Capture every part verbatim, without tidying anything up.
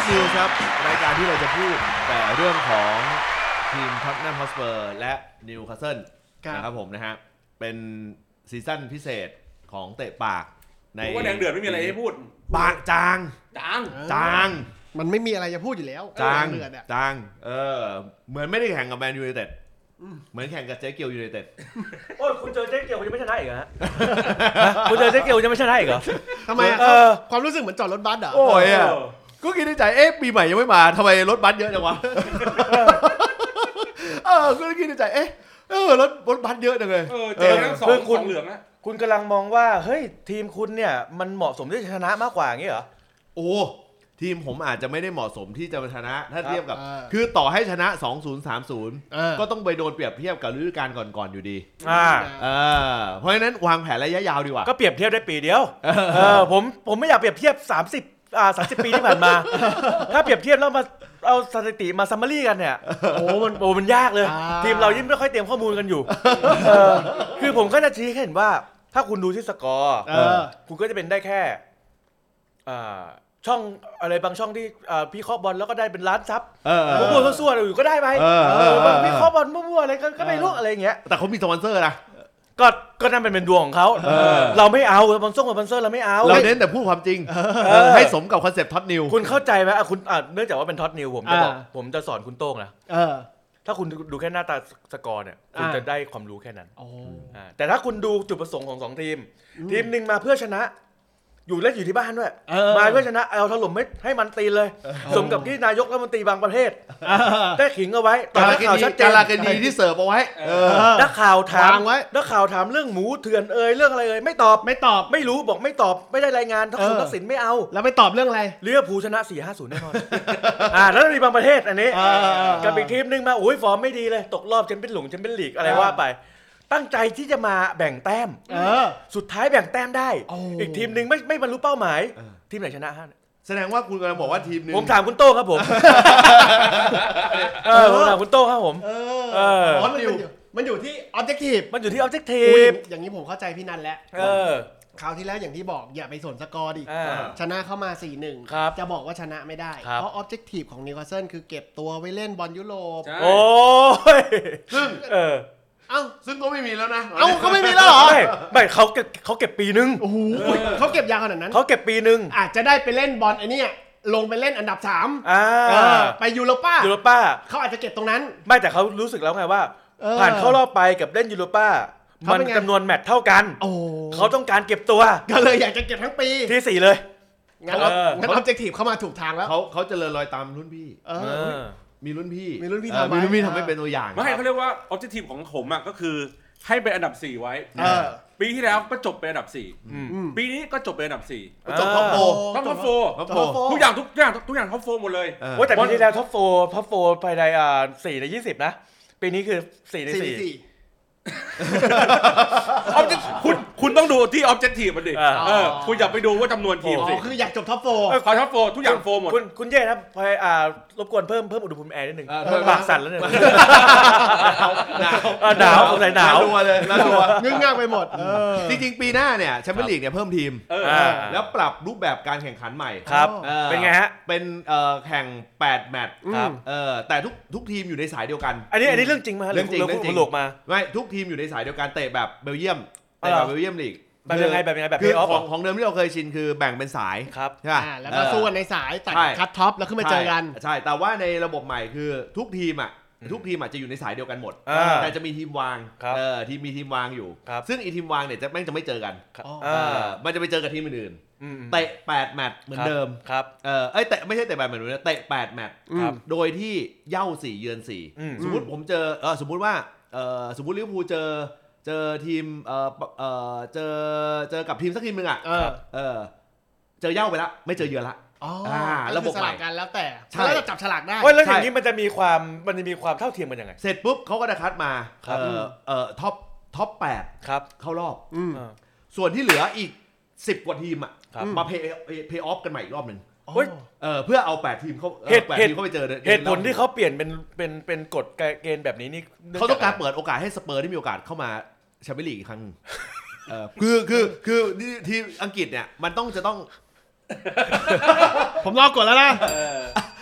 News ครับรายการที่เราจะพูดแต่เรื่องของทีม Tottenham Hotspur และ Newcastle นะครับผมนะฮะเป็นซีซั่นพิเศษของเตะปากในว่าแดงเดือดไม่มีอะไรให้พูดปากจางจางจางมันไม่มีอะไรจะพูดอยู่แล้วจางเดือดอ่ะจางเออเหมือนไม่ได้แข่งกับแมนยูไนเต็ดเหมือนแข่งกับเจ๊เกียวยูไนเต็ดโอ้ยคุณเจอเจ๊เกียวคุณจะไม่ชนะอีกเหรอฮะคุณเจอเจ๊เกียวจะไม่ชนะอีกเหรอทำไมเออความรู้สึกเหมือนจอดรถบัสเหรอโอ้ยอ่ะก็คิดในใจเอ๊ะปีใหม่ยังไม่มาทำไมรถบัสเยอะจังวะเออก็คิดในใจเอ๊ะเออรถรถบัสเยอะจังเลยเออเจ๊ทั้งสองสองเหลืองนะคุณกำลังมองว่าเฮ้ยทีมคุณเนี่ยมันเหมาะสมที่จะชนะมากกว่าอย่างงี้เหรอโอ้ทีมผมอาจจะไม่ได้เหมาะสมที่จะชนะถ้าเทียบกับคือต่อให้ชนะ สองศูนย์ สามศูนย์ ก็ต้องไปโดนเปรียบเทียบกับฤดูกาลก่อนๆอยู่ดีอ่าเออเพราะฉะนั้นวางแผนระยะยาวดีกว่าก็เปรียบเทียบได้ปีเดียวเออผมผมไม่อยากเปรียบเทียบสามสิบอ่าสามสิบปีที่ผ่านมาถ้าเปรียบเทียบแล้วมาเอาสถิติมาซัมมารี่กันเนี่ยโอ้มันโอ้มันยากเลยทีมเรายิ่งไม่ค่อยเตรียมข้อมูลกันอยู่คือผมก็จะชี้ให้เห็นว่าถ้าคุณดูที่สกอร์คุณก็จะเป็นได้แค่ช่องอะไรบางช่องที่พี่เคาะบอลแล้วก็ได้เป็นล้านซับมั่วๆซั่วๆอยู่ก็ได้ไปบางพี่เคาะบอลมั่วๆอะไรก็ไม่รู้อะไรอย่างเงี้ยแต่เขามีสปอนเซอร์นะก็ก็นั่นเป็นดวงของเขาเราไม่เอาสปอนเซอร์สปอนเซอร์เราไม่เอาเราเน้นแต่พูดความจริงให้สมกับคอนเซ็ปต์ท็อตนิวคุณเข้าใจไหมคุณเนื่องจากว่าเป็นท็อตนิวผมจะบอกผมจะสอนคุณโต้งนะถ้าคุณดูแค่หน้าตาสกอร์เนี่ยคุณจะได้ความรู้แค่นั้นแต่ถ้าคุณดูจุดประสงค์ของสองทีมทีมหนึ่งมาเพื่อชนะอยู่เล่นอยู่ที่บ้านด้วยมาเพื่อชนะเอาถล่มไม่ให้มันตีเลยสมกับที่นายกรัฐมนตรีบางประเทศได้ขิงเอาไว้ตอนนักข่าวชัดเจนการากดีที่เสิร์ฟเอาไว้นักข่าวถามนักข่าวถามเรื่องหมูเถื่อนเอ่ยเรื่องอะไรเอ่ยไม่ตอบไม่ตอบไม่รู้บอกไม่ตอบไม่ได้รายงานทักษิณทักษิณไม่เอาแล้วไม่ตอบเรื่องอะไรเลี้ยวภูชนะ สี่ห้าศูนย์ แน่นอนอ่าแล้วมีบางประเทศอันนี้กับอีกทีมนึงมาโอ้ยฟอร์มไม่ดีเลยตกรอบแชมเปี้ยนลีกแชมเปี้ยนลีกอะไรว่าไปตั้งใจที่จะมาแบ่งแต้มสุดท้ายแบ่งแต้มได้อีกทีมนึงไม่ไม่บรรลุเป้าหมายทีมไหนชนะฮะแสดงว่าคุณกำลังบอกว่าทีมนึงผมถามคุณโต้ครับผมเออผมถามคุณโต้ครับผมเออมันอยู่มันอยู่ที่ objective มันอยู่ที่ objective อย่างนี้ผมเข้าใจพี่นันแล้วเออคราวที่แล้วอย่างที่บอกอย่าไปสนสกอร์ดิชนะเข้ามา สี่หนึ่ง จะบอกว่าชนะไม่ได้เพราะ objective ของนิวคาสเซิลคือเก็บตัวไว้เล่นบอลยุโรปโอ้ยซึ่งเออเอ้าซึ่งก็ไม่มีแล้วนะเอ้าเขาไม่มีแล้วเหรอไม่ไม่เขาเก็บเขาเก็บปีนึงโอ้โหเขาเก็บยาวขนาดนั้นเขาเก็บปีนึงอาจจะได้ไปเล่นบอลไอ้นี่ลงไปเล่นอันดับสามอ่าไปยูโรป้ายูโรป้าเขาอาจจะเก็บตรงนั้นไม่แต่เขารู้สึกแล้วไงว่าผ่านเข้ารอบไปกับเล่นยูโรป้ามันจำนวนแมตช์เท่ากันเขาต้องการเก็บตัวก็เลยอยากจะเก็บทั้งปีที่สี่เลยงั้นงั้นออบเจกตีฟเข้ามาถูกทางแล้วเขาเขาเจริญรอยตามรุ่นพี่มีรุ่นพี่มีรุ่นพี่ทำมีรุ่นพี่ทำให้เป็นตัวอย่างไม่เขาเรียกว่า objective ของผมอ่ะก็คือให้เป็นอันดับสี่ไว้ปีที่แล้วก็จบเป็นอันดับสี่ปีนี้ก็จบเป็นอันดับสี่จบท็อปโฟร์ท็อปโฟร์ทุกอย่างทุกอย่างทุกอย่างท็อปโฟร์หมดเลยว่าแต่ปีที่แล้วท็อปโฟร์ท็อปโฟร์ภายในอ่าสี่ในยี่สิบนะปีนี้คือสี่ในสี่คุณคุณต้องดูที่ objective มันดิเออคุณอย่าไปดูว่าจำนวนทีมสิคืออยากจบท็อปโฟร์ขอท็อปโฟร์ทุกอย่างโฟร์หมดคุณคุณเย่นะพออ่ารบกวนเพิ่มเพิ่มอุณหภูมิแอร์นิดนึงปากสั่นแล้วเนี่ยหนาวหนาวอะไรหนาวรัวเลยรัวงึ้งง่างไปหมดจริงๆปีหน้าเนี่ยแชมเปี้ยนลีกเนี่ยเพิ่มทีมแล้วปรับรูปแบบการแข่งขันใหม่ครับเป็นไงฮะเป็นแข่งแปดแมตช์แต่ทุกทุกทีมอยู่ในสายเดียวกันอันนี้อันนี้เรื่องจริงมั้ยเรื่องจริงเรื่องจริงมาไม่ทุกทีมอยู่ในสายเดียวกันเตะแบบเบลเยียมเตะแบบเบลเยียมลีกแบบยังไงแบบยังไงแบบเพลย์ออฟของของเดิมที่เราเคยชินคือแบ่งเป็นสายใช่ป่ะแล้วก็สู้กันในสายตัดคัตท็อปแล้วขึ้นมาเจอกันใช่แต่ว่าในระบบใหม่คือทุกทีมอ่ะทุกทีมอาจจะอยู่ในสายเดียวกันหมดแต่จะมีทีมวางเออทีมมีทีมวางอยู่ซึ่งอีทีมวางเนี่ยจะแม่งจะไม่เจอกันมันจะไปเจอกับทีมอื่นเตะแปดแมตช์เหมือนเดิมครับเออเอ้ยเตะไม่ใช่เตะแปดแมตช์เหมือนเดิมเตะแปดแมตช์โดยที่เย่าสี่เยือนสี่สมมุติผมเจอเออสมมุติว่าเออสมมุติลิเวอร์พูลเจอเจอทีมเออเออเจอเจอกับทีมสักทีมนึงอ่ะเออเจอเย่าไปแล้วไม่เจอเยือนละอ๋อระบบใหม่กันแล้วแต่แล้วจะจับฉลากได้แล้วอย่างนี้มันจะมีความมันจะมีความเท่าเทียมกันยังไงเสร็จปุ๊บเขาก็จะคัดมาเออเออท็อปท็อปแปดครับเข้ารอบส่วนที่เหลืออีกสิบกว่าทีมอ่ะมาเพย์เพย์ออฟกันใหม่อีกรอบนึงเออเพื่อเอาแปดทีมเข้าแปดทีมเข้าไปเจอเหตุผลที่เขาเปลี่ยนเป็นเป็นเป็นกฎเกณฑ์แบบนี้นี่เขาต้องการเปิดโอกาสให้สเปอร์ได้มีโอกาสเข้ามาแชมเปี้ยนลีกอีกครั้งเออคือคือคือทีมอังกฤษเนี่ยมันต้องจะต้องผมรอกดแล้วนะ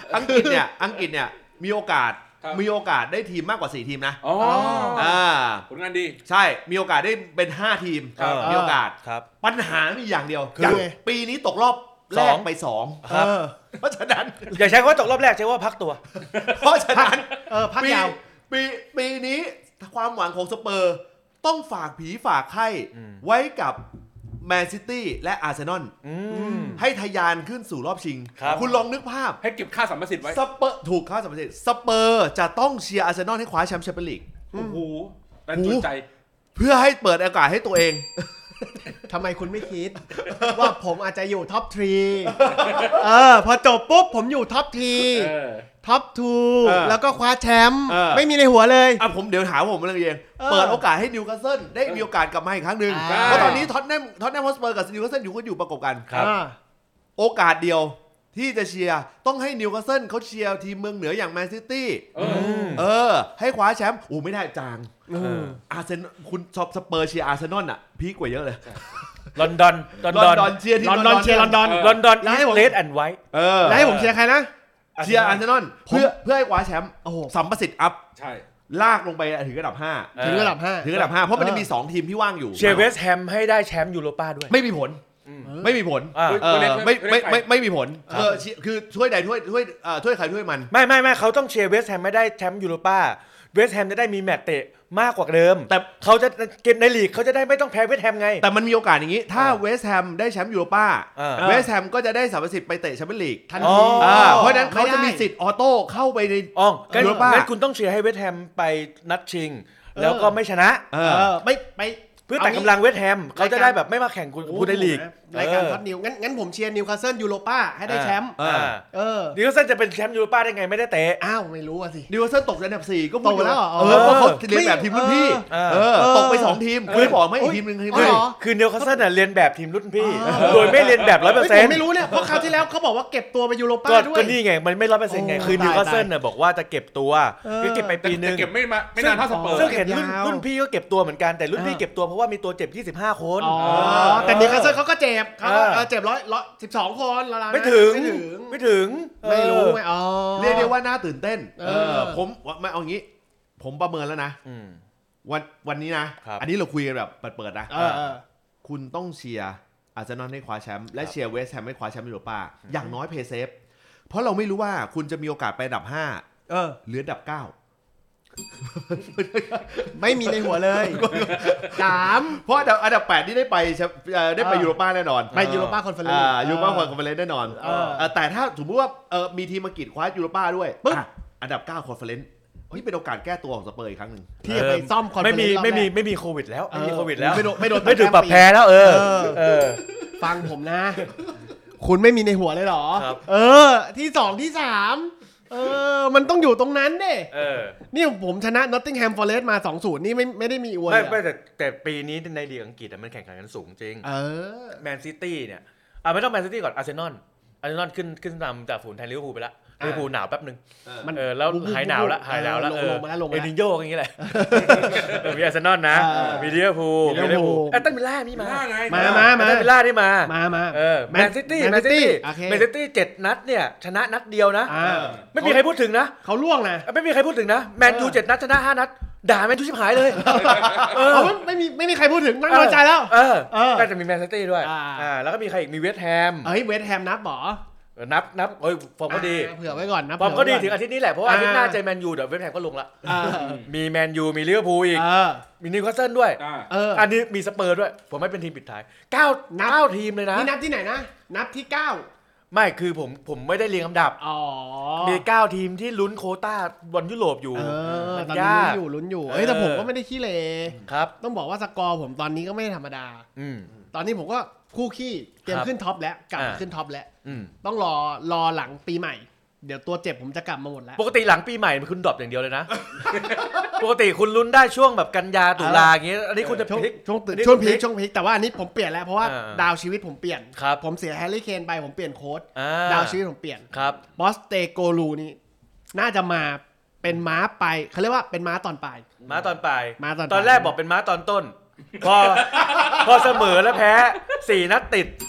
อังกฤษเนี่ยอังกฤษเนี่ยมีโอกาสมีโอกาสได้ทีมมากกว่าสี่ทีมนะอ๋ออ่าผลงานดีใช่มีโอกาสได้เป็นห้าทีมมีโอกาสครับปัญหามีอย่างเดียวคือปีนี้ตกรอบแรกไปสองครับเพราะฉะนั้นอย่าใช้คำว่าตกรอบแรกใช้ว่าพักตัวเพราะฉะนั้นเออพักยาวปีปีนี้ความหวังของสเปอร์ต้องฝากผีฝากไข้ไว้กับแมนซิตี้และอาร์เซนอลให้ทะยานขึ้นสู่รอบชิง คุณลองนึกภาพให้เก็บค่าสัมปสิทธิ์ไว้สเปอร์ถูกค่าสัมปสิทธิ์สเปอร์จะต้องเชียร์อาร์เซนอลให้คว้าแชมป์แชมเปี้ยนลีกโอ้โหแต่จุดใจเพื่อให้เปิดโอกาสให้ตัวเองทำไมคุณไม่คิดว่าผมอาจจะอยู่ท็อปทรีเออพอจบปุ๊บผมอยู่ท็อปทรีท็อปทูแล้วก็คว้าแชมป์ไม่มีในหัวเลยอ่ะผมเดี๋ยวถามผมเรื่องเองเปิดโอกาสให้นิวคาสเซิลได้มีโอกาสกลับมาอีกครั้งหนึ่งเพราะตอนนี้ท็อตแนมท็อตแนมฮอสเปอร์กับนิวคาสเซิลอยู่ก็อยู่ประกบกันโอกาสเดียวที่จะเชียร์ต้องให้นิวคาสเซิลเขาเชียร์ทีมเมืองเหนืออย่างแมนซิตี้เออให้คว้าแชมป์โอ้ไม่ได้จางอาร์เซนอลคุณชอบสเปอร์เชียร์อาร์เซนอลอ่ะพีกกว่าเยอะเลยลอนดอนลอนดอนเชียร์ทีมลอนดอนเชียร์ลอนดอนลอนดอนแล้วให้ผมเลดแอนด์ไวท์แล้วให้ผมเชียร์ใครนะเชียร์อาร์เซนอลเพื่อเพื่อให้คว้าแชมป์สัมประสิทธิ์อัพใช่ลากลงไปถึงระดับห้าถึงระดับห้าถึงระดับห้าเพราะมันจะมีสองทีมที่ว่างอยู่เชียร์เวสต์แฮมให้ได้แชมป์ยูโรป้าด้วยไม่มีผลไม่มีผลไม่ไม่ไม่ไม่มีผลเออคือช่วยใดช่วยช่วยช่วยใครช่วยมันไม่ไม่ไม่เขาต้องเชียร์เวสต์แฮมไม่ได้แชมป์ยูโรป้าเวสต์แฮมจะได้มีแมตช์เตะมากกว่าเดิมแต่เขาจะเกมในลีกเขาจะได้ไม่ต้องแพ้เวสต์แฮมไงแต่มันมีโอกาสอย่างนี้ถ้าเวสต์แฮมได้แชมป์ยูโรป้าเวสต์แฮมก็จะได้สัมปสิทธิ์ไปเตะแชมเปี้ยนลีกทันทีเพราะนั้นเขาจะมีสิทธิ์ออโต้เข้าไปในยูโรป้างั้นคุณต้องเชียร์ให้เวสต์แฮมไปนัดชิงแล้วก็ไม่ชนะไม่ไปเพื่อแต่กำลังเวสต์แฮมเขาจะได้แบบไม่มาแข่งคุณในลีกรายการท็อตนิวงั้นงั้นผมเชียร์นิวคาสเซิลยูโรป้าให้ได้แชมป์เออนิวคาสเซิลจะเป็นแชมป์ยูโรป้าได้ไงไม่ได้เตะอ้าวไม่รู้อ่ะสินิวคาสเซิลตกอันดับสี่ก็ตกแล้วเออเพราะเขาเรียนแบบทีมรุ่นพี่เออตกไปสองทีมคือบอกไม่อีกทีมนึงทีมนึงคือนิวคาสเซิลน่ะเรียนแบบทีมรุ่นพี่โดยไม่เรียนแบบ ร้อยเปอร์เซ็นต์ผมไม่รู้เนี่ยเพราะคราวที่แล้วเขาบอกว่าเก็บตัวไปยูโรป้าด้วยก็นี่ไงมันไม่ ร้อยเปอร์เซ็นต์ ไงคือนิวคาสเซิลน่ะบอกว่าจะเก็บตัวคือเก็บไปปีนึงเก็บไม่มาไม่นานเท่าสเปอร์ซึ่งเห็นรุ่นพี่ก็เก็บตัวเหมือนกันแต่รุ่นพี่เก็บตัวเพราะว่ามีตัวเจ็บยี่สิบห้าคนแต่นิวคาสเซิลเขาก็เจ็บเขาเจ็บร้อยร้อยสิบสองคนไม่ถึงไม่ถึงไม่รู้ไม่อ๋อเรียกได้ว่าน่าตื่นเต้นผมไม่เอางี้ผมประเมินแล้วนะวันวันนี้นะอันนี้เราคุยกันแบบเปิดๆนะคุณต้องเชียร์อาร์เซนอลให้คว้าแชมป์และเชียร์เวสต์แฮมให้คว้าแชมป์ยูโรป้าอย่างน้อยเพย์เซฟเพราะเราไม่รู้ว่าคุณจะมีโอกาสไปอันดับห้าหรืออันดับเก้าไม่มีในหัวเลยสามเพราะอันดับแปดนี่ได้ไปได้ไปยูโรป้าแน่นอนไปยูโรป้าคอนเฟอเรนซ์ยูโรป้าคอนเฟอเรนซ์แน่นอนแต่ถ้าสมมติว่ามีทีมอังกฤษคว้ายูโรป้าด้วยอันดับเก้าคอนเฟอเรนซ์นี่เป็นโอกาสแก้ตัวของสเปอร์อีกครั้งหนึ่งที่จะไปซ่อมคอนเฟอเรนซ์ไม่มีไม่มีไม่มีโควิดแล้วไม่มีโควิดแล้วไม่โดนไม่โดนไม่ถึงปรับแพ้แล้วเออเออฟังผมนะคุณไม่มีในหัวเลยเหรอเออที่สองที่สามเออมันต้องอยู่ตรงนั้นเด้เออนี่ผมชนะ Nottingham Forest มา สองศูนย์ นี่ไม่ไม่ได้มีอวยไม่แต่แต่ปีนี้ในลีกอังกฤษมันแข่งขันกันสูงจริงเออแมนซิตี้เนี่ยอ่ะไม่ต้องแมนซิตี้ก่อนอาร์เซนอลอาร์เซนอลขึ้นขึ้นนำจากฝูงแทนลิเวอร์พูลไปแล้วลิเวอร์พูลหนาวแป๊บนึงมันเออแล้วหายหนาวแล้วหายหนาวแล้วเออเอนิโยอย่างงี้แหละมีอาร์เซนอลนะมีลิเวอร์พูลมีลิเวอร์พูลแอตตันวิลล่านี่มามามามาแอตตันวิลล่านี่มามามาเออแมนซิตี้แมนซิตี้แมนซิตี้เจ็ดนัดเนี่ยชนะนัดเดียวนะไม่มีใครพูดถึงนะเขาล่วงนะไม่มีใครพูดถึงนะแมนยูเจ็ดนัดชนะห้านัดด่าแมนยูชิบหายเลยเออไม่มีไม่มีใครพูดถึงนั่งน้อยใจแล้วเออก็จะมีแมนซิตี้ด้วยอ่าแล้วก็มีใครอีกมีเวสต์แฮมเฮ้ยเวสต์แฮมนับหรอนับนับเอ้ยฟอร์มก็ดีเผื่อไว้ก่อนนะฟอร์มก็ดีถึงอาทิตย์นี้แหละเพราะว่าอาทิตย์หน้าเจอแมนยูเดี๋ยวเวสต์แฮมก็ลงละมีแมนยูมีลิเวอร์พูลอีกมีนิวคาสเซิลด้วยอันนี้มีสเปอร์ด้วยผมไม่เป็นทีมปิดท้ายเก้า เก้าทีมเลยนะนี่นับที่ไหนนะนับที่เก้าไม่คือผมผมไม่ได้เรียงลำดับอ๋อมีเก้าทีมที่ลุ้นโควต้าบอลยุโรปอยู่มันยากลุ้นอยู่ลุ้นอยู่เอ้ยแต่ผมก็ไม่ได้ขี้เลครับต้องบอกว่าสกอร์ผมตอนนี้ก็ไม่ธรรมดาตอนนี้ผมก็คู่ขี้เตรียมขึ้นท็อปแล้วกลับขึ้นท็อปแล้วต้องรอรอหลังปีใหม่เดี๋ยวตัวเจ็บผมจะกลับมาหมดแล้วปกติหลังปีใหม่คุณดรอปอย่างเดียวเลยนะปกติคุณลุ้นได้ช่วงแบบกันยาตุลาอย่างเงี้ยอันนี้คุณจะพลิกช่วงช่วงพลิกช่วงพลิกแต่ว่าอันนี้ผมเปลี่ยนแล้วเพราะว่าดาวชีวิตผมเปลี่ยนผมเสียแฮร์รี่เคนไปผมเปลี่ยนโค้ชดาวชีวิตผมเปลี่ยนบอสเตโกลูนี่น่าจะมาเป็นม้าไปเขาเรียกว่าเป็นม้าตอนปลายม้าตอนปลายม้าตอนตอนแรกบอกเป็นม้าตอนต้นพอพอเสมอแล้วแพ้สี่นัดติด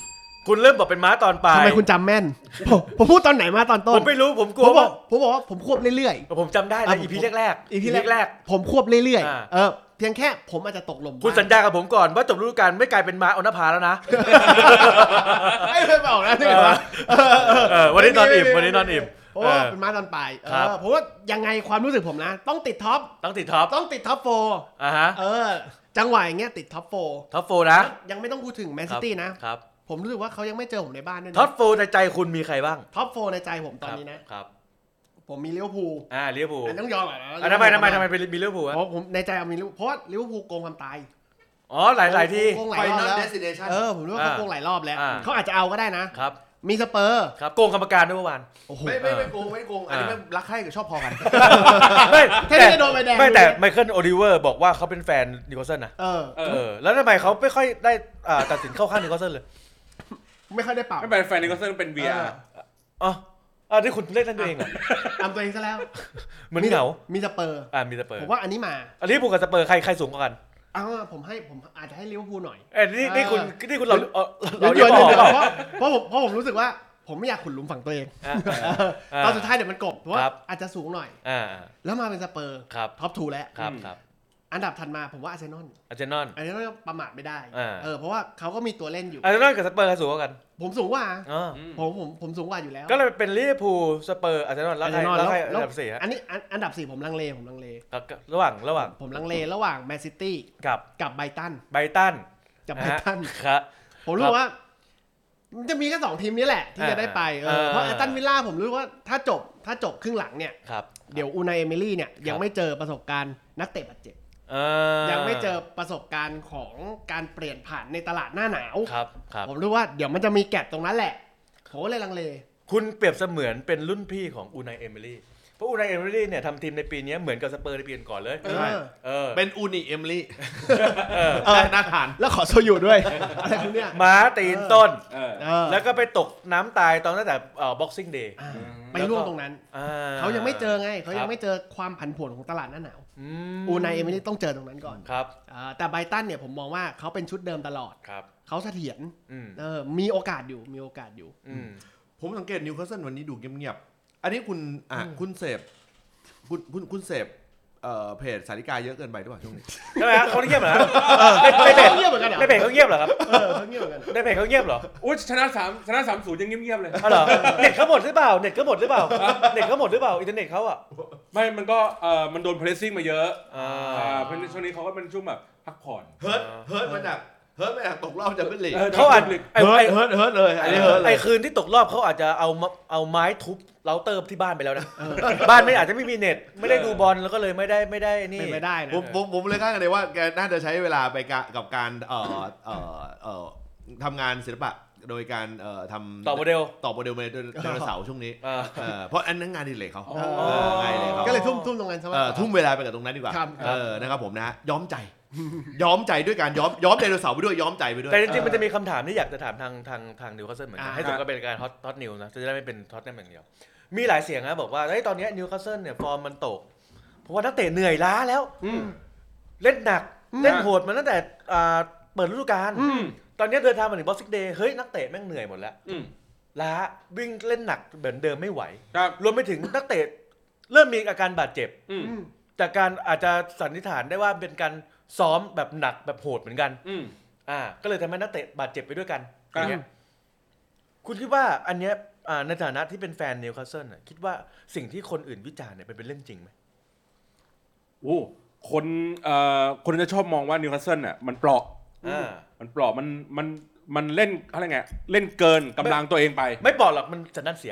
คุณเริ่มบอกเป็นม้าตอนปลายทำไมคุณจำแม่นผมผมพูดตอนไหนมาตอนต้นผมไม่รู้ผมกลัวผมบอกผมบอกว่าผมควบเรื่อยๆผมจำได้นะอีพีแรกๆอีพีแรกๆผมควบเรื่อยๆเออเพียงแค่ผมอาจจะตกลมคุณสัญญากับผมก่อนว่าจบฤดูกาลไม่กลายเป็นม้าอนภาแล้วนะไม่ไม่บอกนะนี่เหรอวันนี้นอนอิ่มวันนี้นอนอิ่มเพราะว่าเป็นม้าตอนปลายเพราะว่ายังไงความรู้สึกผมนะต้องติดท็อปต้องติดท็อปต้องติดท็อปโฟร์อ่าฮะเออจังหวะอย่างเงี้ยติดท็อปโฟร์ท็อปโฟร์นะยังไม่ต้องพูดถึงแมนซิตี้นะครับผมรู้สึกว่าเขายังไม่เจอผมในบ้านด้วยท็อปโฟร์ในใจคุณมีใครบ้างท็อปโฟร์ในใจผมตอนนี้นะครับผมมีลิเวอร์พูลอ่าลิเวอร์พูลต้องยอมอ่ะทำไมทำไมทำไมเป็นมีลิเวอร์พูลอ่ะเพราะผมในใจมีลิเวอร์เพราะว่าลิเวอร์พูลโกงความตายอ๋อหลายหลายที่โกงหลายรอบแล้วเออผมรู้ว่าเขาโกงหลายรอบแล้วเขาอาจจะเอาก็ได้นะครับมีสเปอร์ครับโกงกรรมการด้วยเมื่อวานไม่ไม่ไม่โกงไม่โกงอันนี้มันรักใคร่กับชอบพอกันไม่แค่นี้จะโดนใบแดงไม่แต่ไมเคิลโอลิเวอร์บอกว่าเขาเป็นแฟนนิโคลสันนะเออเออแล้วทำไมเขาไม่ค่อยได้ตัดสินเข้าข้างนิโคลสันเลยไม่ค่อยได้เปล่าไม่เป็นแฟนนิโคลสันเป็น วี อาร์อ๋ออ่าที่คุณเล่นนั่นตัวเองเหรอทำตัวเองซะแล้วเหมือนเหงามีสเปอร์อ่ามีสเปอร์ผมว่าอันนี้มาอันนี้ผมกับสเปอร์ใครใครสูงกว่ากันอ้าวผมให้ผมอาจจะให้ลิเวอร์พูลหน่อยเอ้ยนี่นี่คุณนี่คุณเราเราเยอะเลยเพราะเพราะผมเพราะผมรู้สึกว่าผมไม่อยากขุดหลุมฝังตัวเองตอนสุดท้ายเดี๋ยวมันกบเพราะว่าอาจจะสูงหน่อยแล้วมาเป็นสเปอร์ท็อปทูแล้วอันดับถัดมาผมว่าอาร์เซนอลอาร์เซนอลอาร์เซนอลประมาทไม่ได้เออเพราะว่าเขาก็มีตัวเล่นอยู่อาร์เซนอลกับสเปอร์ใครสูงกว่ากันผมสูงกว่าผมผมผมสูงกว่าอยู่แล้วก็เลยเป็นลิเวอร์พูลสเปอร์อาร์เซนอลแล้วใครแล้วใครอันดับสี่ฮะอันนี้อันดับสี่ผมลังเลผมลังเลระหว่างระหว่างผมลังเลระหว่างแมนซิตี้กับกับไบตันไบตันกับไบตันครับผมรู้ว่ามันจะมีแค่สองทีมนี้แหละที่จะได้ไปเพราะแอสตันวิลล่าผมรู้ว่าถ้าจบถ้าจบครึ่งหลังเนี่ยเดี๋ยวอูไนเอมิลี่เนี่ยยังไม่เจอประสบการณ์นักเตะบาดเจ็บยังไม่เจอประสบการณ์ของการเปลี่ยนผ่านในตลาดหน้าหนาวผมรู้ว่าเดี๋ยวมันจะมีแกลบตรงนั้นแหละผมเลยลังเลคุณเปรียบเสมือนเป็นรุ่นพี่ของอูไนเอมิลี่เพราะอูไนเอมิลี่เนี่ยทำทีมในปีนี้เหมือนกับสเปอร์ในปีก่อนเลยเป็นอูนิเอมิลี่น่าทานแล้วขอโซยูด้วยอะไรพวกเนี้ยม้าตีนต้นแล้วก็ไปตกน้ำตายตอนตั้งแต่บ็อกซิ่งเดย์ไปร่วงตรงนั้นเขายังไม่เจอไงเขายังไม่เจอความผันผวนของตลาดหน้าหนาวอูไนเอมิลี่ต้องเจอตรงนั้นก่อนครับแต่ไบตันเนี่ยผมมองว่าเขาเป็นชุดเดิมตลอดเขาเสถียรมีโอกาสอยู่มีโอกาสอยู่ผมสังเกตนิวคาสเซิลวันนี้ดูเงียบๆอันนี้คุณอ่ะคุณเสพคุณคุณคุณเสพเพจสาริกาเยอะเกินไปหรือเปล่าช่วงนี้ใช่ไหมเขาเงียบเหรอไม่เพจเงียบเหมือนกันเหรอไม่เพจเขาเงียบเหรอครับเออเขาเงียบเหมือนกันไม่เพจเขาเงียบเหรออุ้ยชนะสามชนะสามศูนย์ยังเงียบๆเลยอ๋อเหรอเน็ตเขาหมดหรือเปล่าเน็ตเขาหมดหรือเปล่าเน็ตเขาหมดหรือเปล่าอินเทอร์เน็ตเขาอ่ะไม่มันก็เออมันโดนเพรสซิ่งมาเยอะอ่าเพราะช่วงนี้เขาก็เป็นช่วงแบบพักผ่อนเฮิร์ตเฮิร์ตมาจากเฮิร์ตไม่อยากตกรอบจากเบลลี่เขาอาจเฮิร์ตเฮิร์ตเฮิร์ตเลยไอ้เฮิร์ตไอ้คืนที่ตกรอบเขาอาจจะเอาเอาไม้ทุบเราเติมที่บ้านไปแล้วนะบ้านไม่อาจจะไม่มีเน็ตไม่ได้ดูบอลแล้วก็เลยไม่ได้ไม่ได้นี่ไม่ได้นะผมผมผมเลยคาดกันเลยว่าแกน่าจะใช้เวลาไปกับการเอ่อเอ่อเอ่อทำงานศิลปะโดยการเอ่อทำต่อโมเดลต่อโมเดลในไดโนเสาร์ช่วงนี้เพราะอันนั้นงานดีเลยเขางานเลยเขาก็เลยทุ่มทุ่มตรงนั้นใช่ไหมทุ่มเวลาไปกับตรงนั้นดีกว่าเออนะครับผมนะย้อมใจย้อมใจด้วยการย้อมย้อมไดโนเสาร์ไปด้วยย้อมใจไปด้วยแต่จริงๆมันจะมีคำถามที่อยากจะถามทางทางทางนิวคาสเซิลเหมือนกันให้สมกับเป็นการฮอตฮอตนิวนะจะได้ไม่เป็นฮอตแนมอย่างเดียวมีหลายเสียงนะบอกว่าเฮ้ยตอนนี้นิวคาสเซิลเนี่ยฟอร์มมันตกเพราะว่านักเตะเหนื่อยล้าแล้วเล่นหนักเล่นโหดมาตั้งแต่เปิดฤดูกาลตอนนี้เดินทางมาถึงบ็อกซิ่งเดย์เฮ้ยนักเตะแม่งเหนื่อยหมดแล้วล้าวิ่งเล่นหนักเหมือนเดิมไม่ไหวรวมไปถึงนักเตะเริ่มมีอาการบาดเจ็บจากการอาจจะสันนิษฐานได้ว่าเป็นการซ้อมแบบหนักแบบโหดเหมือนกันอ่าก็เลยทำให้นักเตะบาดเจ็บไปด้วยกันอย่างเงี้ยคุณคิดว่าอันเนี้ยในฐานะที่เป็นแฟนนิวคาสเซิลคิดว่าสิ่งที่คนอื่นวิจารณ์เนี่ยเป็นเรื่องจริงไหมโอ้คนเอ่อคนจะชอบมองว่านิวคาสเซิลน่ะมันเปราะอ่ามันเปราะมันมันมันเล่นอะไรไงเล่นเกินกำลังตัวเองไปไม่เปราะหรอกมันสันดานเสีย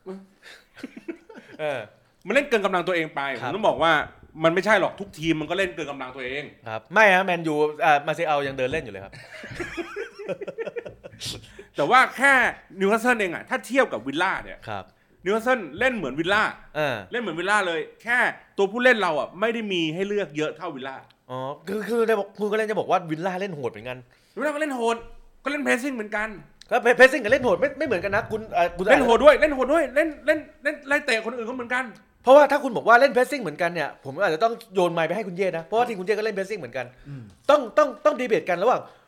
เออมันเล่นเกินกำลังตัวเองไปผมต้องบอกว่ามันไม่ใช่หรอกทุกทีมมันก็เล่นเกินกำลังตัวเองครับไม่ฮะแมนยูอ่ามาเซอัลยังเดินเล่นอยู่เลยครับแต่ว่าแค่นิวคาสเซิลเองอ่ะถ้าเทียบกับวิลล่าเนี่ยนิวคาสเซิลเล่นเหมือนวิลล่าเล่นเหมือนวิลล่าเลยแค่ตัวผู้เล่นเราอ่ะไม่ได้มีให้เลือกเยอะเท่าวิลล่าอ๋อคือคือได้บอกคุณก็เล่นจะบอกว่าวิลล่าเล่นโหดเหมือนกันวิลล่าก็เล่นโหดก็เล่นเพรสซิ่งเหมือนกันก็เพรสซิ่งกับเล่นโหดไม่ไม่เหมือนกันนะคุณคุณเล่นโหดด้วยเล่นโหดด้วยเล่นเล่นเล่นไล่เตะคนอื่นก็เหมือนกันเพราะว่าถ้าคุณบอกว่าเล่นเพรสซิ่งเหมือนกันเนี่ยผมอาจจะต้องโยนไมค์ไปให้คุณเย่นะเพราะว่าทีมคุณเย่ก็เล่นเพรสซิ่งเหมือนกันต้องต้องต้องดีเบตกันระหว่าง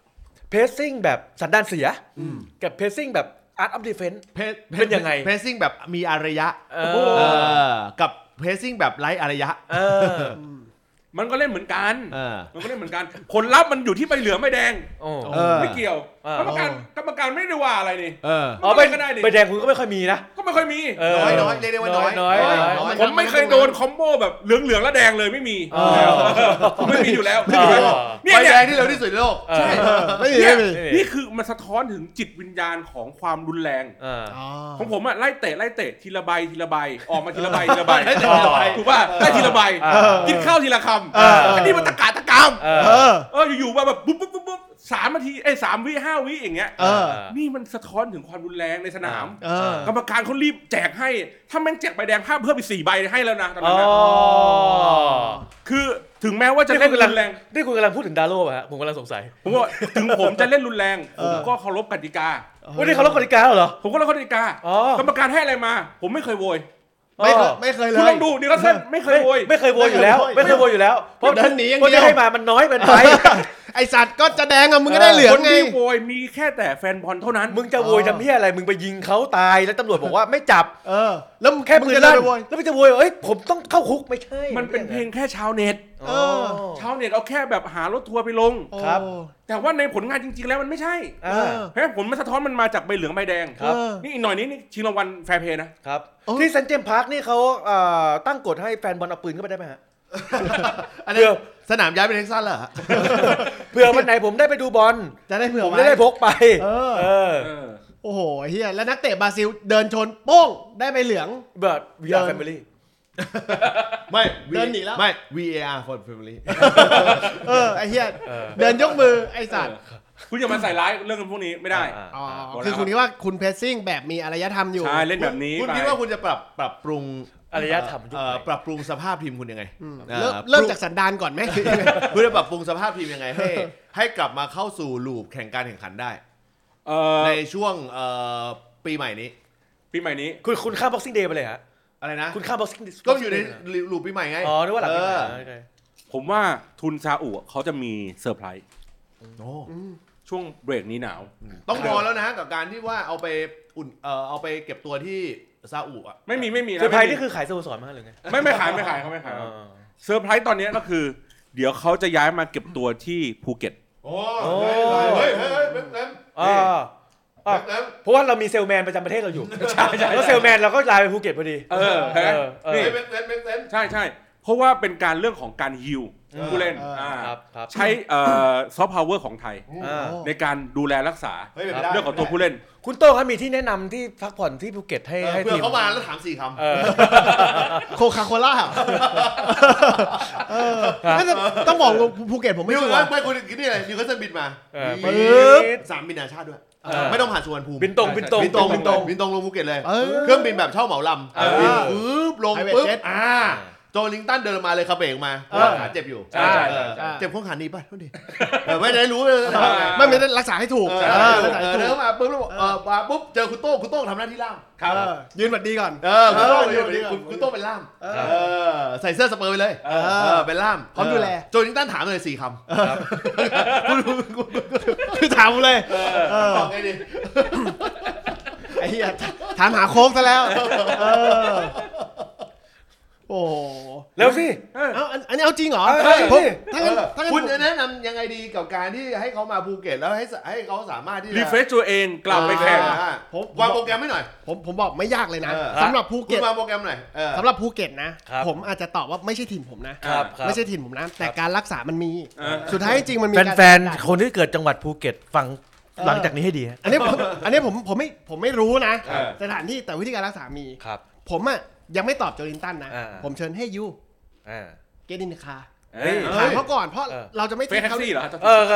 เพสซิ่งแบบสันดานเสียกับเพสซิ่งแบบอาร์ตออฟดิเฟนส์เป็นยังไงเพสซิ่งแบบมีอารยะกับเพสซิ่งแบบไร้อารยะมันก็เล่นเหมือนกันมันก็เล่นเหมือนกันผลลัพธ์มันอยู่ที่ใบเหลืองใบแดงไม่เกี่ยวกรรมการกรรมการไม่ได้ว่าอะไรนี่อ๋อใบก็ได้ดิใบแดงคุณก็ไม่ค่อยมีนะก็ไม่ค่อยมีน้อยน้อยเรียกได้ว่าน้อยน้อยผมไม่เคยโดนคอมโบแบบเหลืองเหลืองแล้วแดงเลยไม่มีไม่มีอยู่แล้วใบแดงที่เร็วที่สุดในโลกใช่ไม่มีนี่คือมันสะท้อนถึงจิตวิญญาณของความรุนแรงของผมอะไล่เตะไล่เตะทีละใบทีละใบออกมาทีละใบทีละใบถูกป่ะไล่ทีละใบกินข้าวทีละคำอันนี้มันตะการตะกามเอออยู่ๆมาแบบปุ๊บปุ๊บปุ๊บปุ๊บสามนาทีเอ้ยสามวิห้าวิอย่างเงี้ยนี่มันสะท้อนถึงความรุนแรงในสนามกรรมการเขารีบแจกให้ถ้าแม่งแจกใบแดงภาพเพิ่มไปสี่ใบให้แล้วนะตอนนั้นนะคือถึงแม้ว่าจะเล่นรุนแรงนี่คุณกำลังพูดถึงดาโร่ป่ะฮะผมกำลังสงสัยผมว่าถึงผมจะเล่นรุนแรงผมก็เคารพกติกาวันนี้เคารพกติกาเหรอผมก็เคารพกติกากรรมการให้อะไรมาผมไม่เคยโวยไม่เคยไม่เคยเลยคุณลองดูนิวคาสเซิลไม่เคยโวยไม่เคยโวยอยู่แล้วไม่เคยโวยอยู่แล้วเพราะเดินหนีอย่างเดียวให้มามันน้อยเป็นไปไอสัตว์ก็จะแดงอ่ะมึงก็ได้เหลืองไงคนที่โวยมีแค่แต่แฟนบอลเท่านั้นมึงจะโวยทำเหี้ยอะไรมึงไปยิงเขาตายแล้วตำรวจบอกว่าไม่จับเออแล้วแค่มึงจะโวยแล้วมึงจะโวยเอ้ยผมต้องเข้าคุกไม่ใช่มันเป็นเพลงแค่ชาวเน็ตชาวเน็ตเอาแค่แบบหารถทัวร์ไปลงครับแต่ว่าในผลงานจริงๆแล้วมันไม่ใช่เพราะผลมันสะท้อนมันมาจากใบเหลืองใบแดงนี่อีกหน่อยนี้นี่ชิงรางวัลแฟร์เพย์นะครับที่เซนต์เจมส์พาร์คนี่เขาตั้งกฎให้แฟนบอลเอาปืนเข้าไปได้ไหมฮะอันนี้สนามย้ายไปเท็กซัสเหรอเผื่อวันไหนผมได้ไปดูบอลจะได้เผื่อผมได้พกไปโอ้โหเฮียแล้วนักเตะบราซิลเดินชนโป้งได้ใบเหลืองเบิร์ดวีอาร์แฟมิลี่ไม่เดินหนีแล้วไม่ วี เอ อาร์ for family เออไอ้เฮียเดินยกมือไอ้สัตว์คุณอย่ามาใส่ร้ายเรื่องพวกนี้ไม่ได้อ๋อคือคุณคิดว่าคุณเพรสซิ่งแบบมีอารยธรรมอยู่ใช่เล่นแบบนี้คุณคิดว่าคุณจะปรับปรับปรุงอารยธรรมปรับปรุงสภาพทีมคุณยังไงเริ่มจากสันดานก่อนไหมคุณจะปรับปรุงสภาพทีมยังไงให้ให้กลับมาเข้าสู่ลูปแข่งการแข่งขันได้ในช่วงปีใหม่นี้ปีใหม่นี้คุณคุณข้าม Boxing Day ไปเลยฮะอะไรนะคุณข้าม Boxing Day ก็อยู่ในลูปปีใหม่ไงอ๋อนึกว่าหลังปีใหม่ผมว่าทุนซาอุเขาจะมีเซอร์ไพรส์ช่วงเบรกนี้หนาวต้องรอแล้วนะกับการที่ว่าเอาไปอุ่นเอ่อเอาไปเก็บตัวที่ซาอุอ่ะไม่มีไม่มีเซอร์ไพรส์นี่คือขายสโมสรมาหรือไงไม่ไม่ขายไม่ขายเขาไม่ขายเซอร์ไพรส์ตอนนี้ก็คือเดี๋ยวเขาจะย้ายมาเก็บตัวที่ภูเก็ตโอ้เฮ้ยเฮ้ยเฮ้ยเฮ้ยเพราะว่าเรามีเซลแมนประจำประเทศเราอยู่ใช่ใช่แล้วเซลแมนเราก็ย้ายไปภูเก็ตพอดีเออนี่ใช่ใช่เพราะว่าเป็นการเรื่องของการฮิลผู้เล่นใช้ซอฟต์พาวเวอร์ของไทยในการดูแลรักษาเรื่องของตัวผู้เล่นคุณโต้ครับมีที่แนะนำที่พักผ่อนที่ภูเก็ตให้ให้ทีมเพื่อเขามาแล้วถามสี่คำโคคาโคล่าต้องบอกภูเก็ตผมไม่ชัวร์ไม่คุณคิดนี่อะไรนิวคาสเซิลบินมาสามบินนานาชาติด้วยไม่ต้องผ่านสุวรรณภูมิบินตรงบินตรงบินตรงบินตรงบินตรงลงภูเก็ตเลยเครื่องบินแบบเช่าเหมาลำบินปึ๊บลงปึ๊บอ่าโจลิงตันเดินมาเลยคาเบงมาเพราะว่าขาเจ็บอยู่เจ็บข้องขาหนีป่ะโทษดีไม่ได้รู้เลยไม่ไม่ได้รักษาให้ถูกเดินมาปุ๊บแล้วมาปุ๊บเจอคุณโต้งคุณโต้งทำหน้าที่ล่ามยืนหวัดดีก่อนคุณโต้งยืนหวัดดีคุณโต้งเป็นล่ามใส่เสื้อสเปอร์ไปเลยเป็นล่ามพร้อมดูแลโจลิงตันถามเลยสี่คำคือถามเลยบอกไงดีไอ้เหี้ยถามหาโค้กซะแล้วโอ้แล้วสิเอาอันนี้เอาจริงเหรอถ้างั้นถ้างั้นคุณจะแนะนำยังไงดีกับการที่ให้เขามาภูเก็ตแล้วให้ให้เขาสามารถที่จะรีเฟรชตัวเองกลับไปแข่งวางโปรแกรมให้หน่อยผมผมบอกไม่ยากเลยนะสำหรับภูเก็ตวางโปรแกรมหน่อยสำหรับภูเก็ตนะผมอาจจะตอบว่าไม่ใช่ทีมผมนะไม่ใช่ทีมผมนะแต่การรักษามันมีสุดท้ายจริงมันมีแฟนๆคนที่เกิดจังหวัดภูเก็ตฟังหลังจากนี้ให้ดีอันนี้อันนี้ผมผมไม่ผมไม่รู้นะสถานที่แต่วิธีการรักษามีผมอ่ะยังไม่ตอบโจลินตันนะผมเชิญให้ยูเกดินคาถามเขาก่อนเพราะเราจะไม่ทีเขาเหรอ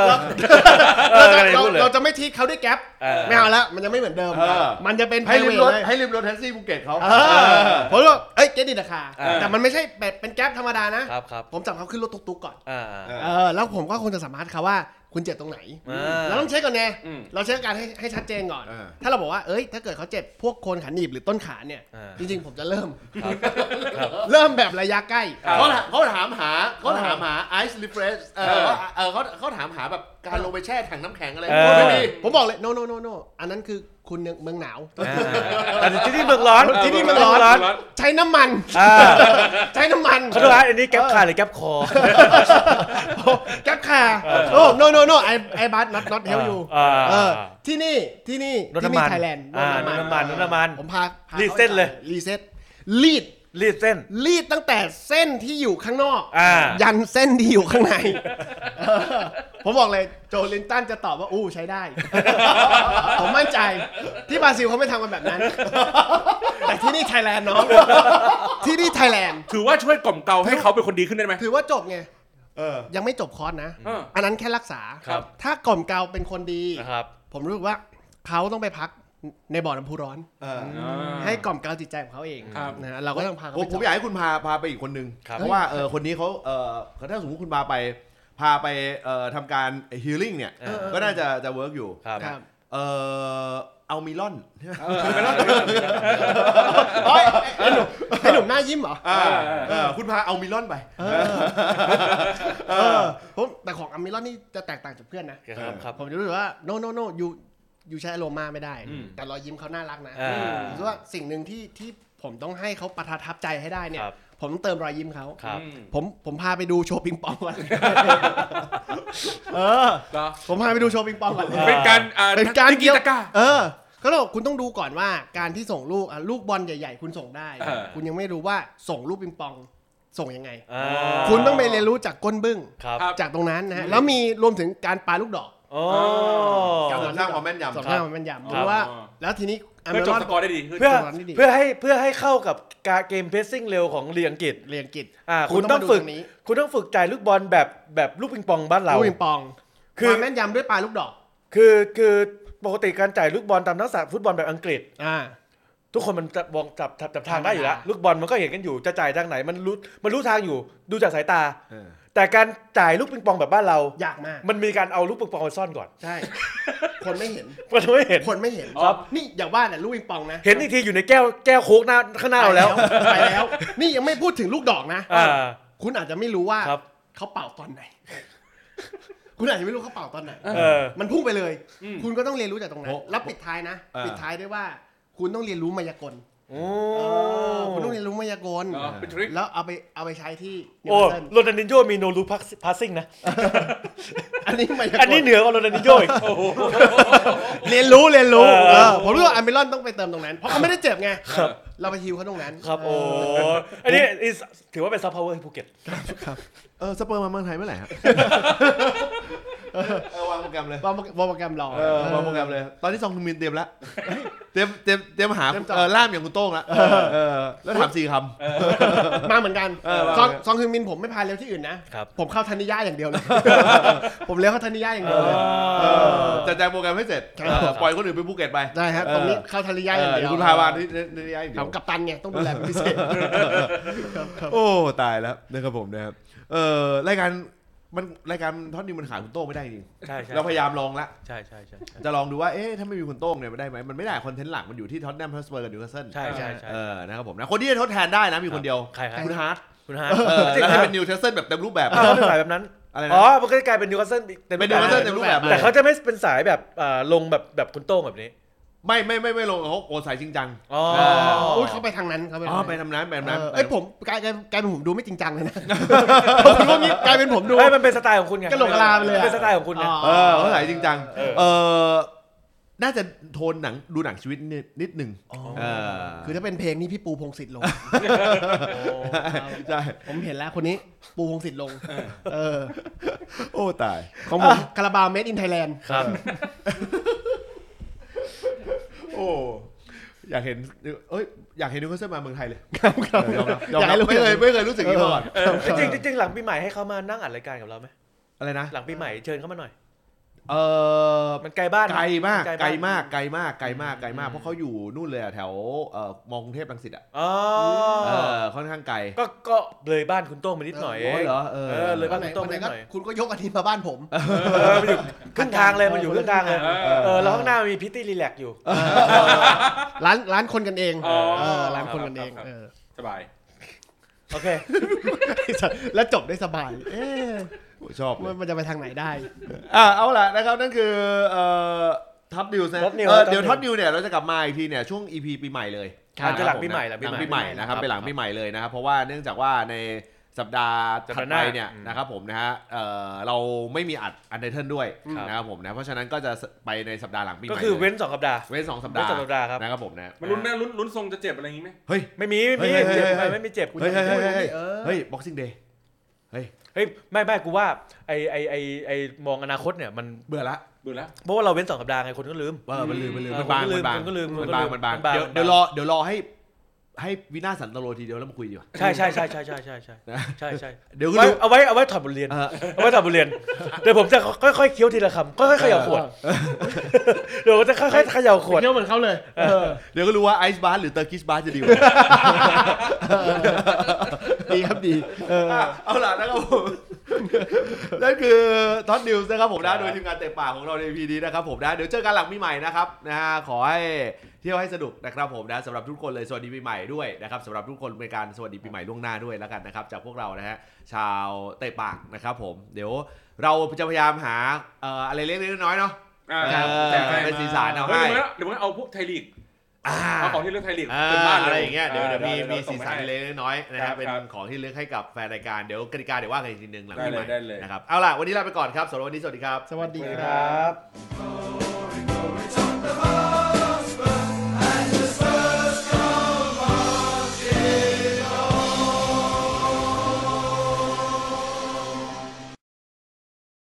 เราจะไม่ทีเขาด้วยแก๊ปไม่เอาแล้วมันจะไม่เหมือนเดิมมันจะเป็นให้ริมรถให้ริมรถแท็กซี่ภูเก็ตเขาเพราะว่าเอ้ยเกดินคาแต่มันไม่ใช่แบบเป็นแก๊ปธรรมดานะผมจับเขาขึ้นรถตุ๊กๆก่อนแล้วผมก็คงจะสัมภาษณ์เขาว่าคุณเจ็บตรงไหนเราต้องเช็คก่อนไงเราเช็คการให้ให้ชัดเจนก่อนถ้าเราบอกว่าเอ้ยถ้าเกิดเขาเจ็บพวกโคนขาหนีบหรือต้นขาเนี่ยจริงๆผมจะเริ่มเริ่มแบบระยะใกล้เขาเขาถามหาเขาถามหา ice refresh เออเออเขาเขาถามหาแบบการลงไปแช่ถังน้ำแข็งอะไรไม่มีผมบอกเลย no no no no อันนั้นคือคุณเมืองหนาวแต่ที่นี่เมืองร้อนที่นี่เมืองร้อนใช้น้ำมันใช้น้ำมันเขาบอกอันนี้แก๊ปขาหรือแก๊ปคอแก๊ปขาโอ้ no no no I I but not not help you ที่นี่ที่นี่ที่นี่ไทยแลนด์น้ำมันน้ำมันน้ำมันผมพารีเซ็ตเลยรีเซ็ตรีดรีดเส้นรีดตั้งแต่เส้นที่อยู่ข้างนอกยันเส้นที่อยู่ข้างในผมบอกเลยโจลินตันจะตอบว่าอู้ใช้ได้ผมมั่นใจที่บราซิลเขาไม่ทำกันแบบนั้นแต่ที่นี่ไทยแลนด์น้องที่นี่ไทยแลนด์ถือว่าช่วยกล่อมเกลาให้เขาเป็นคนดีขึ้นได้ไหมถือว่าจบไงยังไม่จบคอร์สนะอันนั้นแค่รักษาถ้ากล่อมเกลาเป็นคนดีผมรู้สึกว่าเขาต้องไปพักในบ่อน้ำพุร้อนให้กล่อมเกลาจิตใจของเขาเองนะเราก็ต้องพาเขาไปผมอยากให้คุณพาพาไปอีกคนนึงเพราะว่าเออคนนี้เขาเออถ้าสมมติคุณพาไปพาไปเอ่อทำการฮีลิ่งเนี่ยก็น่าจะจะเวิร์กอยู่เออเอามิลอนไอ้หนุ่มไอ้หนุ่มหน้ายิ้มเหรอคุณพาเอามิลอนไปแต่ของเอามิลอนนี่จะแตกต่างจากเพื่อนนะผมจะรู้สึกว่า no no no อยู่อยู่ใช้อารมณ์มากไม่ได้แต่รอยยิ้มเขาน่ารักนะเพราะว่าสิ่งหนึ่งที่ที่ผมต้องให้เขาประทับใจให้ได้เนี่ยผมต้องเติมรอยยิ้มเขาผมผมพาไปดูโชว์ปิงปองก่อนเออผมพาไปดูโชว์ปิงปองก่อนเป็นการเป็นการเกี่ยวเออเขาบอกคุณต้องดูก่อนว่าการที่ส่งลูกลูกบอลใหญ่ๆคุณส่งได้คุณยังไม่รู้ว่าส่งลูกปิงปองส่งยังไงคุณต้องไปเรียนรู้จากก้นบึ้งจากตรงนั้นนะแล้วมีรวมถึงการปาลูกดอกการสร้างความแม่นยำสร้างความแม่นยำเพราะว่าแล้วทีนี้เพื่อจบสกอร์ได้ดีเพื่อเพื่อให้เพื่อให้เข้ากับการเกมเพรสซิ่งเร็วของเรียงกิจเรียงกิจอ่าคุณต้องฝึกคุณต้องฝึกจ่ายลูกบอลแบบแบบลูกปิงปองบ้านเราลูกปิงปองคือแม่นยำด้วยปลาลูกดอกคือคือปกติการจ่ายลูกบอลตามทักษะฟุตบอลแบบอังกฤษอ่าทุกคนมันจะมองจับจับทางได้อยู่แล้วลูกบอลมันก็เห็นกันอยู่จะจ่ายทางไหนมันรู้มันรู้ทางอยู่ดูจากสายตาแต่การจ่ายลูกปิงปองแบบบ้านเรายากมากมันมีการเอาลูกปิงปองไปซ่อนก่อนใช่คนไม่เห็นคนไม่เห็นคนไม่เห็นครับนี่อย่างว่าเนี่ยลูกปิงปองนะเห็นอีกทีอยู่ในแก้วแก้วโค้กหน้าข้างหน้าเราแล้วไปแล้วนี่ยังไม่พูดถึงลูกดอกนะคุณอาจจะไม่รู้ว่าเขาเป่าตอนไหนคุณอาจจะไม่รู้เขาเป่าตอนไหนมันพุ่งไปเลยคุณก็ต้องเรียนรู้จากตรงนั้นแล้วปิดท้ายนะปิดท้ายด้วยว่าคุณต้องเรียนรู้มายากลคุณต้องเรียนรู้มายากลแล้วเอาไปเอาไปใช้ที่โอ้โรนัลดินโญมีโนรูพาสซิ่งนะอันนี้มายากลอันนี้เหนือกว่าโรนัลดินโญอีกเรียนรู้เรียนรู้ผมรู้ว่าอาร์เมลอนต้องไปเติมตรงนั้นเพราะเขาไม่ได้เจ็บไงเราไปฮิวเขาตรงนั้นครับโอ้อันนี้ถือว่าเป็นซับพาวเวอร์ภูเก็ตครับเออสเปอร์มาเมืองไทยเมื่อไหร่ฮะเออวางโปรแกรมเลยวางโปรแกรมรอวางโปรแกรมเลยตอนนี้ซองคุณมินเตรียมแล้วเตรียมเตรียมเตรียมหาล่ามอย่างคุณโต้งแล้วแล้วถามสี่คำมาเหมือนกันซองซองคุณมินผมไม่พาเลี้ยวที่อื่นนะผมเข้าธนิยะอย่างเดียวเลยผมเลี้ยวเข้าธนิยะอย่างเดียวเลยจะแจงโปรแกรมให้เสร็จปล่อยคนอื่นไปภูเก็ตไปได้ครับตรงนี้เข้าธนิยะอย่างเดียวคุณพาวานที่ธนิยะอย่างเดียวกัปตันไงต้องดูแลเป็นพิเศษโอ้ตายแล้วนะครับผมนะครับเออรายการมันรายการท็อตนิวมันขายคุณโต้งไม่ได้จริงใช่เราพยายามลองละใช่ใช่ใช่จะลองดูว่าเอ๊ะถ้าไม่มีคุณโต้งเนี่ยได้ไหมมันไม่ได้คอนเทนต์หลักมันอยู่ที่ท็อตแนมฮอสเปอร์กับนิวคาสเซิลใช่ใช่ใช่เออนะครับผมนะคนที่จะทดแทนได้นะมีคนเดียวคุณฮาร์ดคุณฮาร์ดจะให้เป็นนิวคาสเซิลแบบเต็มรูปแบบเขาเป็นสายแบบนั้นอ๋อมันก็กลายเป็นนิวคาสเซิลเป็นนิวคาสเซิลเต็มรูปแบบแต่เขาจะไม่เป็นสายแบบลงแบบแบบคุณโต้งแบบนี้ไม่ไม่ไม่ไม่ลงเขาโอนสายจริงจังอ๋ออุ้ยเขาไปทางนั้นเขาไปอ๋อไปทางนั้นแบบนั้นเอ้ยผมกลายกลายเป็นผมดูไม่จริงจังเลยนะผมว่างี้กลายเป็นผมดูมันเป็นสไตล์ของคุณไงกระโหลกกะลาไปเลยเป็นสไตล์ของคุณไงเออเขาสายจริงจังเออน่าจะโทนหนังดูหนังชีวิตนิดนึงคือถ้าเป็นเพลงนี่พี่ปูพงศิษฐ์ลงใช่ผมเห็นแล้วคนนี้ปูพงศิษฐ์ลงเออโอ้ตายของผมคาราบาวเมดอินไทยแลนด์ครับโอ้อยากเห็นเอ้ยอยากเห็นนิวคาสเซิลมาเมืองไทยเลยครับครับอยากไม่เคยไม่เคยรู้สึกอย่างนี้มาก่อนจริงจริงหลังปีใหม่ให้เขามานั่งอัดรายการกับเราไหมอะไรนะหลังปีใหม่เชิญเขามาหน่อยเออมันไกลบ้านไกลมากไกลไกลบ้านมากไกลมากไกลมากไกลมากเพราะเขาอยู่นู่นเลยอะแถวเอ่อมอกรุงเทพรังสิตอ่ะอ๋อเออค่อนข้างไกลก็ก็เลยบ้านคุณโต้งไปนิดหน่อยโอ้ยเหรอเออเออเลยบ้านไหนคุณโต้งวันไปไหนนิดก็หน่อยคุณก็ยกอาทิตย์มาบ้านผมเออมันอยู่ครึ่งทางเลยมันอยู่ครึ่งทางเลยเออเออแล้วข้างหน้ามีพิตตี้รีแลกซ์อยู่ร้านร้านคนกันเองอ๋อเออร้านคนกันเองครับเออสบายโอเคแล้วจบได้สบาย เอ๊ะชอบเลยมันจะไปทางไหนได้อ่ะเอาล่ะนะครับนั่นคือเอ่อท็อปนิวส์นะ Top News เออ Top เดี๋ยว News ท็อปนิวเนี่ยเราจะกลับมาอีกทีเนี่ยช่วง อี พี ปีใหม่เลยครับจะหลังปีใหม่หหลัลังงปีปีใหใหม่ม่นะครับเป็นหลังปีใหม่เลยนะครับเพราะว่าเนื่องจากว่าในสัปดาห์สัปถัดาดห์หไปน้าเนี่ยอืมนะครับผมนะฮะเอ่อเราไม่มีอัดอันเดอร์เทิลด้วยครับนะครับผมนะเพราะฉะนั้นก็จะไปในสัปดาห์หลังปีใหม่ก็คือเว้นลยสองสัปดาห์เว้นสองสัปเว้ดานสองสัปดาห์ครับนะครับผมนะมันลุ้นแม่ลุ้นลุ้นทรงจะเจ็บอะไรอย่างงี้ไหมเฮ้ยไม่มีไม่มีเฮ้ยเฮ้ยเจ็บเฮ้ยไม่ไม่เจ็บเฮ้ยเฮ้ยเฮ้ยเฮ้ยเออเฮ้ย boxing day เฮ้ยเฮ้ยไม่ไม่กูว่าไอไอไอไอมองอนาคตเนี่ยมันเบื่อละเบื่อแล้วเพราะว่าเราเว้นสองสัปดาห์ไงคนก็ลืมเออมันลืมมันลืมเออมันบางคนก็ลืมันบางมคนก็ลืมมันบางคนก็ลืมมันบางมันบางเดี๋ยวมันบางเดี๋ยวรอเดี๋ยวรอให้ให้วินาศสันตโลทีเดียวแล้วมาคุยดีกว่าใช่ใช่ใช่ใช่ใช่ใช่ใช่นะใช่ใช่เดี๋ยวก็ไว้รู้เอาไว้เอาไว้ถอดบทเรียนเออเอาไว้ถอดบทเรียนเดี๋ยวผมจะค่อยๆเคี้ยวทีละคำค่อยๆเขย่าขวดเดี๋ยวผมจะค่อยๆเขย่าขวดเที่ยวเหมือนเขาเลย เออเดี๋ยวก็รู้ว่าไอซ์บาร์หรือเตอร์กิชบาร์จะดีกว่าดีครับดี เอออ่ะเอาล่ะนะครับผมนั่นคือท็อตนิวส์นะครับผมนะโดยทีมงานเตะปากของเราใน อี พี นี้นะครับผมนะเดี๋ยวเจอกันหลังปีใหม่นะครับนะฮะขอให้เที่ยวให้สนุกนะครับผมนะสำหรับทุกคนเลยสวัสดีปีใหม่ด้วยนะครับสำหรับทุกคนเป็นการสวัสดีปีใหม่ล่วงหน้าด้วยแล้วกันนะครับจากพวกเรานะฮะชาวเตะปากนะครับผมเดี๋ยวเราจะพยายามหาเอ่ออะไรเล็กๆน้อยๆเนาะอ่าเออแจกให้เป็นสีสันเอาเฮ้ยให้เดี๋ยวมันเดี๋ยวมันเอาพวกไทยลีกอ่าเอาของที่เลือกไทยลีกอ่าเต็มบ้านเลยอะไรอย่างเงี้ยเดี๋ยวเดี๋ยวมีอ่ามีเดี๋ยวสีสันส่งไปให้เล็กๆน้อยๆนะคครัรับบ เป็นครับของที่เลือกให้กับแฟนรายการเดี๋ยวกติกาเดี๋ยวว่ากันอีกทีนึงหลังได้ปีเลใหยม่ได้เลยนะครับเอาล่ะวันนี้ลาไปก่อนครับสำหรับวันนี้สวัสดีครับสวัสดีคครรัับบ